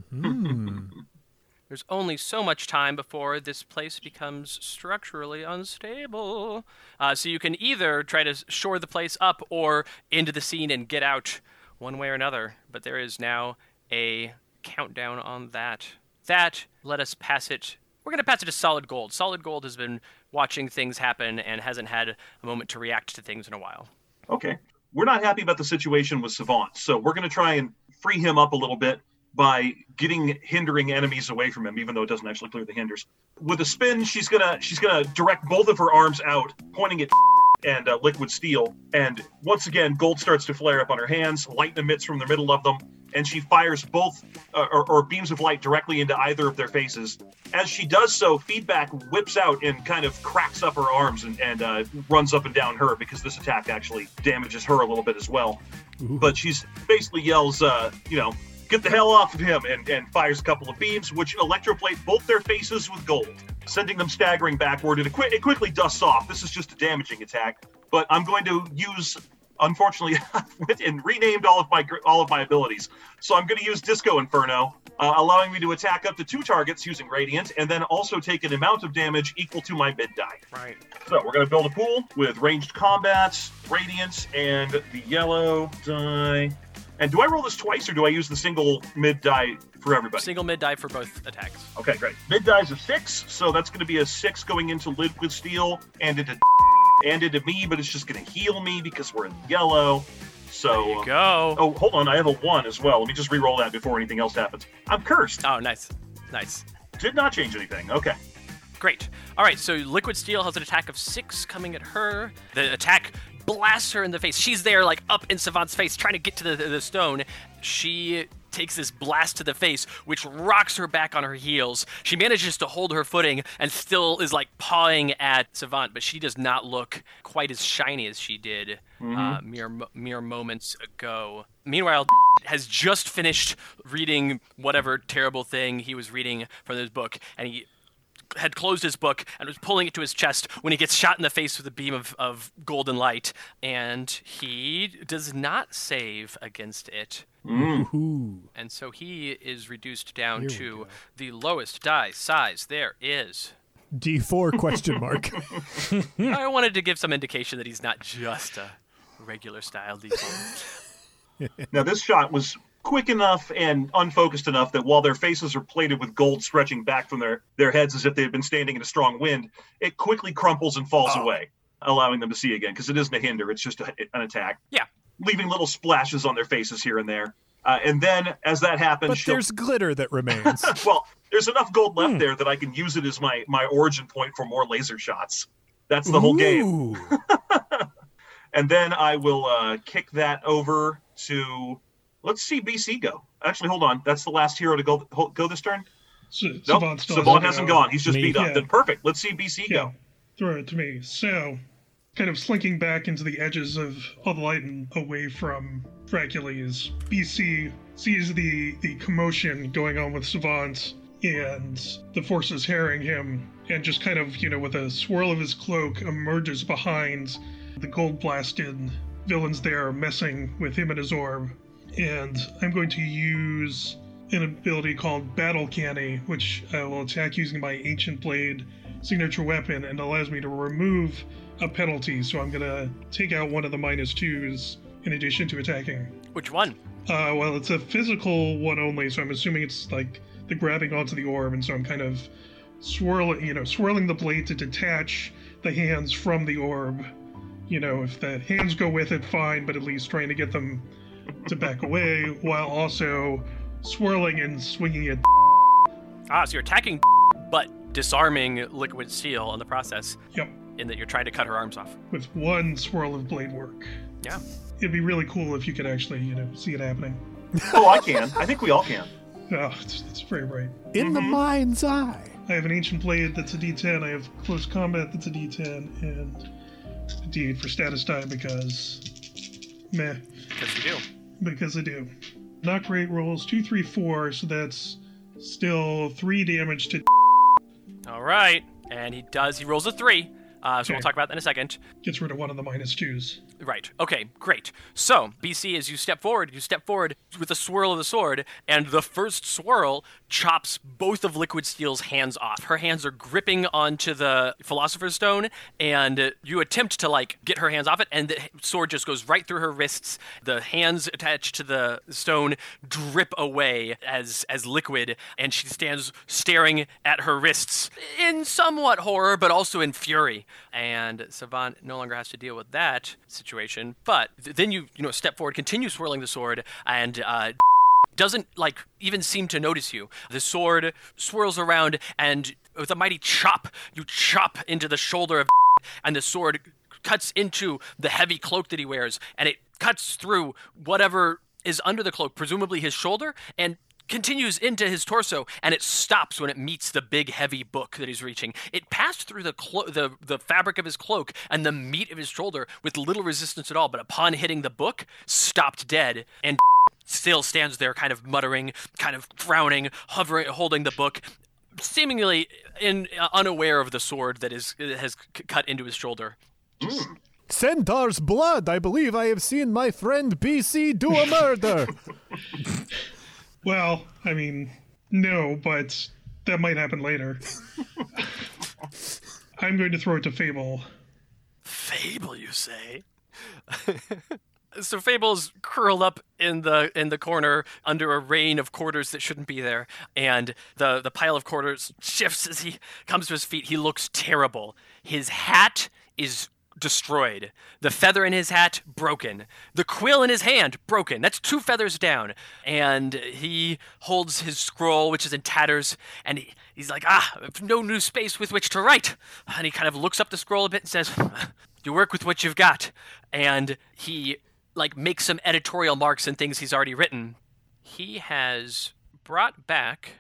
There's only so much time before this place becomes structurally unstable. So you can either try to shore the place up or into the scene and get out one way or another. But there is now a countdown on that. Let us pass it. We're going to pass it to Solid Gold. Solid Gold has been watching things happen and hasn't had a moment to react to things in a while. Okay. We're not happy about the situation with Savant, so we're going to try and free him up a little bit by getting hindering enemies away from him, even though it doesn't actually clear the hinders. With a spin, she's gonna direct both of her arms out, pointing at and liquid steel. And once again, gold starts to flare up on her hands. Light emits from the middle of them, and she fires both or beams of light directly into either of their faces. As she does so, feedback whips out and kind of cracks up her arms and runs up and down her, because this attack actually damages her a little bit as well. Ooh. But she's basically yells, get the hell off of him, and fires a couple of beams, which electroplate both their faces with gold, sending them staggering backward, and it quickly dusts off. This is just a damaging attack, but I'm going to use, unfortunately, and renamed all of my abilities. So I'm going to use Disco Inferno, allowing me to attack up to 2 targets using Radiant, and then also take an amount of damage equal to my mid die. Right. So we're going to build a pool with ranged combats, Radiance, and the yellow die. And do I roll this twice, or do I use the single mid die for everybody? Single mid die for both attacks. Okay, great. Mid die's a 6, so that's going to be a 6 going into liquid steel and into me, but it's just going to heal me because we're in yellow. So there you go. Oh, hold on, I have a 1 as well. Let me just re-roll that before anything else happens. I'm cursed. Oh, nice. Did not change anything. Okay. Great. All right, so liquid steel has an attack of 6 coming at her. The attack blasts her in the face. She's there, like, up in Savant's face, trying to get to the stone. She takes this blast to the face, which rocks her back on her heels. She manages to hold her footing and still is, like, pawing at Savant, but she does not look quite as shiny as she did mere moments ago. Meanwhile, has just finished reading whatever terrible thing he was reading from this book, and he had closed his book and was pulling it to his chest when he gets shot in the face with a beam of golden light, and he does not save against it. And so he is reduced down to the lowest die size there is. D4 question mark. I wanted to give some indication that he's not just a regular style D4. Now this shot was quick enough and unfocused enough that while their faces are plated with gold stretching back from their heads as if they had been standing in a strong wind, it quickly crumples and falls away, allowing them to see again, because it isn't a hinder, it's just an attack. Yeah. Leaving little splashes on their faces here and there. And then, as that happens... But there's glitter that remains. Well, there's enough gold left there that I can use it as my origin point for more laser shots. That's the whole game. And then I will kick that over to... Let's see BC go. Actually, hold on. That's the last hero to go this turn? Savant hasn't gone. He's just beat up. Yeah. Then perfect. Let's see BC go. Throw it to me. So, kind of slinking back into the edges of all the light and away from Dracules, BC sees the commotion going on with Savant and the forces harrying him, and just kind of, with a swirl of his cloak, emerges behind the gold-blasted villains there messing with him and his orb. And I'm going to use an ability called Battle Canny, which I will attack using my Ancient Blade signature weapon, and allows me to remove a penalty. So I'm going to take out one of the -2s in addition to attacking. Which one? Well, it's a physical one only, so I'm assuming it's like the grabbing onto the orb, and so I'm kind of swirling the blade to detach the hands from the orb. If the hands go with it, fine, but at least trying to get them to back away while also swirling and swinging it. So you're attacking, but disarming Liquid Steel in the process. Yep. In that you're trying to cut her arms off. With one swirl of blade work. Yeah. It'd be really cool if you could actually, see it happening. Oh, I can. I think we all can. Oh, it's very bright. In the mind's eye. I have an Ancient Blade that's a D10, I have Close Combat that's a D10, and a D8 for status die because... meh. Because you do. Because I do. Knock rate rolls 2, 3, 4, so that's still 3 damage to... All right. And he rolls a 3. So Okay. we'll talk about that in a second. Gets rid of one of the -2s. Right. Okay, great. So, BC, as you step forward with a swirl of the sword, and the first swirl chops both of Liquid Steel's hands off. Her hands are gripping onto the Philosopher's Stone, and you attempt to, get her hands off it, and the sword just goes right through her wrists. The hands attached to the stone drip away as liquid, and she stands staring at her wrists in somewhat horror, but also in fury. And Savan no longer has to deal with that situation, but then you step forward, continue swirling the sword, and doesn't even seem to notice you. The sword swirls around, and with a mighty chop, you chop into the shoulder of and the sword cuts into the heavy cloak that he wears, and it cuts through whatever is under the cloak, presumably his shoulder, and continues into his torso, and it stops when it meets the big heavy book that he's reaching. It passed through the fabric of his cloak and the meat of his shoulder with little resistance at all, but upon hitting the book, stopped dead, and still stands there kind of muttering, kind of frowning, hovering, holding the book, seemingly unaware of the sword that has cut into his shoulder. Centaur's blood! I believe I have seen my friend BC do a murder! Well, I mean, no, but that might happen later. I'm going to throw it to Fable. Fable, you say? So Fable's curled up in the corner under a rain of quarters that shouldn't be there, and the pile of quarters shifts as he comes to his feet. He looks terrible. His hat is destroyed. The feather in his hat, broken. The quill in his hand, broken. That's 2 feathers down. And he holds his scroll, which is in tatters, and he's like, no new space with which to write. And he kind of looks up the scroll a bit and says, you work with what you've got. And he, makes some editorial marks and things he's already written. He has brought back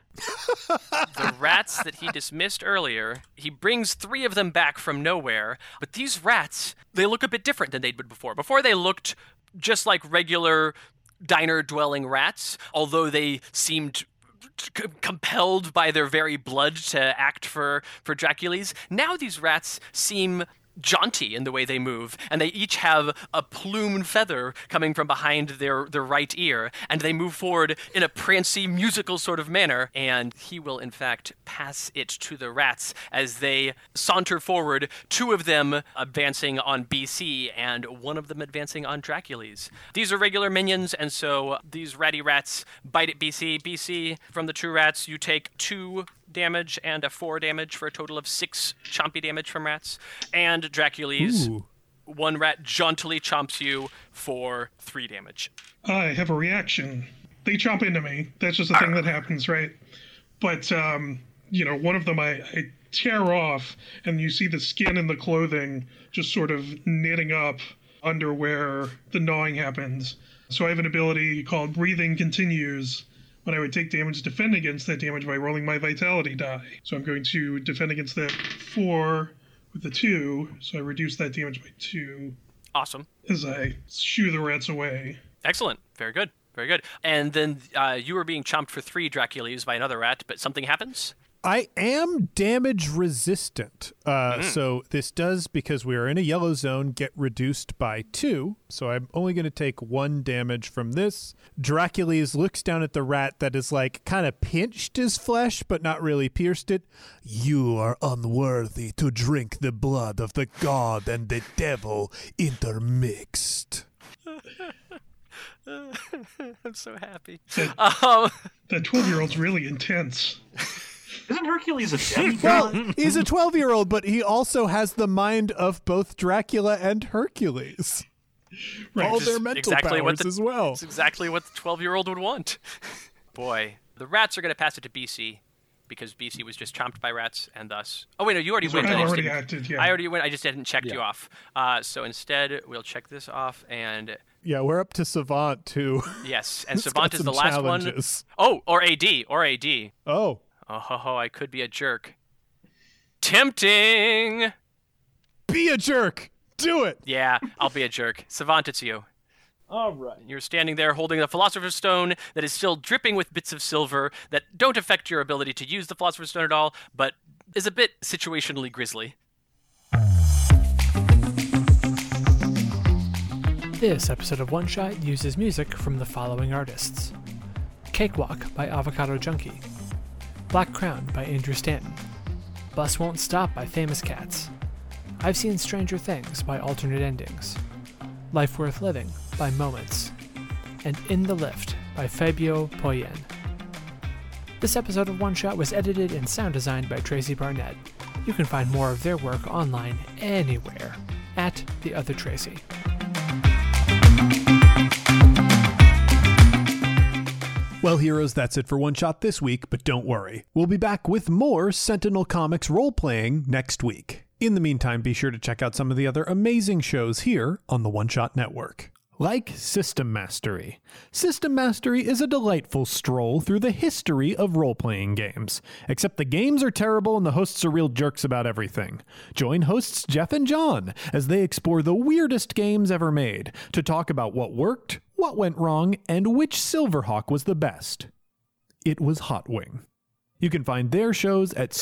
the rats that he dismissed earlier. He brings 3 of them back from nowhere, but these rats, they look a bit different than they'd been before. Before they looked just like regular diner-dwelling rats, although they seemed compelled by their very blood to act for Dracules. Now these rats seem jaunty in the way they move, and they each have a plumed feather coming from behind their right ear, and they move forward in a prancy, musical sort of manner, and he will, in fact, pass it to the rats as they saunter forward, 2 of them advancing on BC, and 1 of them advancing on Dracules. These are regular minions, and so these ratty rats bite at BC. BC, from the 2 rats, you take 2 damage and a 4 damage for a total of 6 chompy damage from rats. And Dracules, Ooh. 1 rat jauntily chomps you for 3 damage. I have a reaction. They chomp into me. That's just a thing that happens, right? But, one of them I tear off, and you see the skin and the clothing just sort of knitting up under where the gnawing happens. So I have an ability called Breathing Continues, but I would take damage, defend against that damage by rolling my vitality die. So I'm going to defend against that 4 with the 2, so I reduce that damage by 2. Awesome. As I shoo the rats away. Excellent. Very good. Very good. And then you were being chomped for 3 Dracules by another rat, but something happens? I am damage resistant. So this does, because we are in a yellow zone, get reduced by 2. So I'm only going to take 1 damage from this. Dracules looks down at the rat that is kind of pinched his flesh, but not really pierced it. You are unworthy to drink the blood of the god and the devil intermixed. I'm so happy. That 12-year-old's really intense. Isn't Hercules a demigod? Well, he's a 12-year-old, but he also has the mind of both Dracula and Hercules. Right. All their mental powers as well. It's exactly what the 12-year-old would want. Boy, the rats are going to pass it to BC because BC was just chomped by rats, and thus... Oh, wait, no, you already went. I already acted, yeah. I already went. I just hadn't checked you off. So instead, we'll check this off, and... Yeah, we're up to Savant, too. Yes, and It's Savant got is the some last challenges. one. Oh, or AD. Oh. Oh, I could be a jerk. Tempting! Be a jerk! Do it! Yeah, I'll be a jerk. Savant, it's you. All right. You're standing there holding the Philosopher's Stone that is still dripping with bits of silver that don't affect your ability to use the Philosopher's Stone at all, but is a bit situationally grisly. This episode of One Shot uses music from the following artists: Cakewalk by Avocado Junkie, Black Crown by Andrew Stanton, Bus Won't Stop by Famous Cats, I've Seen Stranger Things by Alternate Endings, Life Worth Living by Moments, and In the Lift by Fabio Poyen. This episode of One Shot was edited and sound designed by Tracy Barnett. You can find more of their work online anywhere at The Other Tracy. Well, heroes, that's it for One Shot this week, but don't worry. We'll be back with more Sentinel Comics role-playing next week. In the meantime, be sure to check out some of the other amazing shows here on the One Shot Network. Like System Mastery. System Mastery is a delightful stroll through the history of role-playing games. Except the games are terrible and the hosts are real jerks about everything. Join hosts Jeff and John as they explore the weirdest games ever made to talk about what worked, what went wrong, and which Silverhawk was the best. It was Hot Wing. You can find their shows at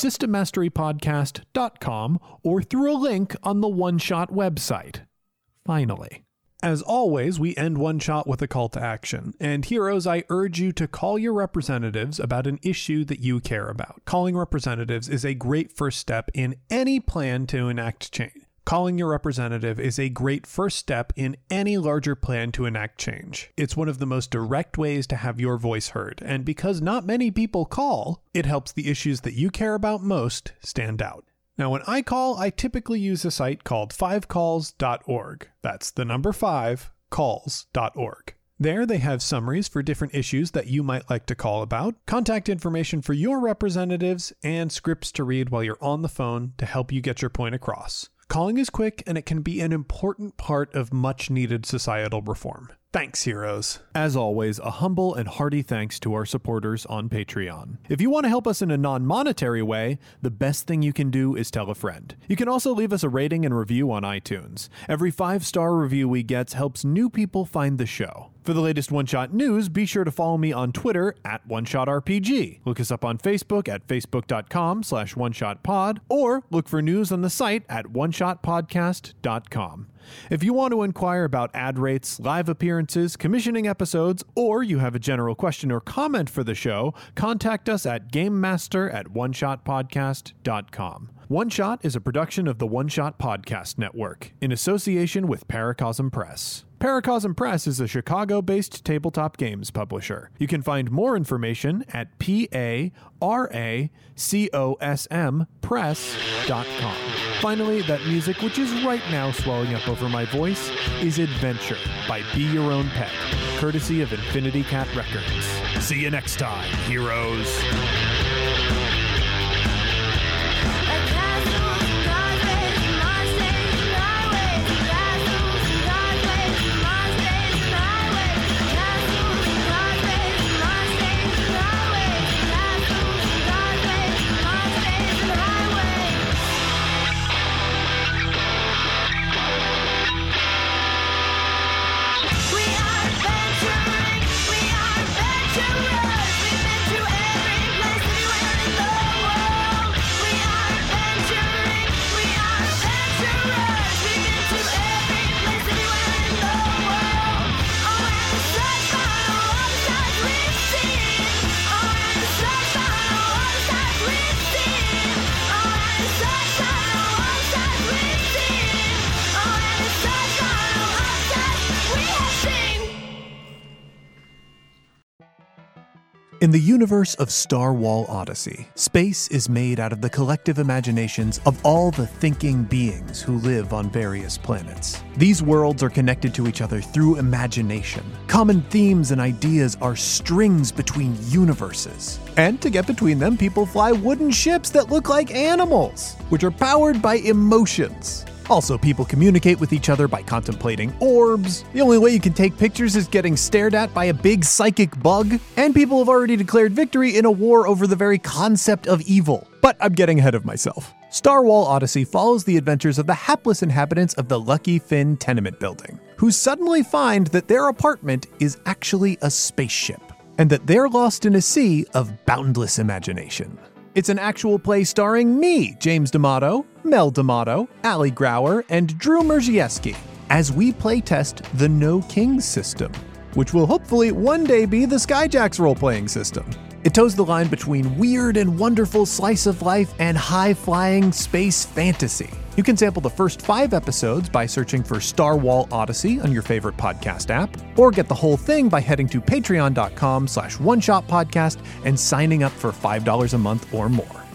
systemmasterypodcast.com or through a link on the One Shot website. Finally. As always, we end One Shot with a call to action. And heroes, I urge you to call your representatives about an issue that you care about. Calling representatives is a great first step in any plan to enact change. Calling your representative is a great first step in any larger plan to enact change. It's one of the most direct ways to have your voice heard, and because not many people call, it helps the issues that you care about most stand out. Now, when I call, I typically use a site called 5calls.org. That's the number 5, calls.org. There they have summaries for different issues that you might like to call about, contact information for your representatives, and scripts to read while you're on the phone to help you get your point across. Calling is quick, and it can be an important part of much-needed societal reform. Thanks, heroes. As always, a humble and hearty thanks to our supporters on Patreon. If you want to help us in a non-monetary way, the best thing you can do is tell a friend. You can also leave us a rating and review on iTunes. Every 5-star review we get helps new people find the show. For the latest One Shot news, be sure to follow me on Twitter at OneShotRPG. Look us up on Facebook at facebook.com/OneShotPod, or look for news on the site at OneShotPodcast.com. If you want to inquire about ad rates, live appearances, commissioning episodes, or you have a general question or comment for the show, contact us at GameMaster@OneShotPodcast.com. One Shot is a production of the One Shot Podcast Network, in association with Paracosm Press. Paracosm Press is a Chicago-based tabletop games publisher. You can find more information at paracosmpress.com. Finally, that music, which is right now swelling up over my voice, is Adventure by Be Your Own Pet, courtesy of Infinity Cat Records. See you next time, heroes. We are adventurous. We've been to every place In the universe of Star Wall Odyssey, space is made out of the collective imaginations of all the thinking beings who live on various planets. These worlds are connected to each other through imagination. Common themes and ideas are strings between universes. And to get between them, people fly wooden ships that look like animals, which are powered by emotions. Also, people communicate with each other by contemplating orbs. The only way you can take pictures is getting stared at by a big psychic bug. And people have already declared victory in a war over the very concept of evil. But I'm getting ahead of myself. Star Wall Odyssey follows the adventures of the hapless inhabitants of the Lucky Finn tenement building, who suddenly find that their apartment is actually a spaceship, and that they're lost in a sea of boundless imagination. It's an actual play starring me, James D'Amato, Mel D'Amato, Ali Grauer, and Drew Merzieski, as we playtest the No Kings system, which will hopefully one day be the Skyjacks role-playing system. It toes the line between weird and wonderful slice of life and high-flying space fantasy. You can sample the first 5 episodes by searching for Star Wall Odyssey on your favorite podcast app, or get the whole thing by heading to patreon.com/oneshotpodcast and signing up for $5 a month or more.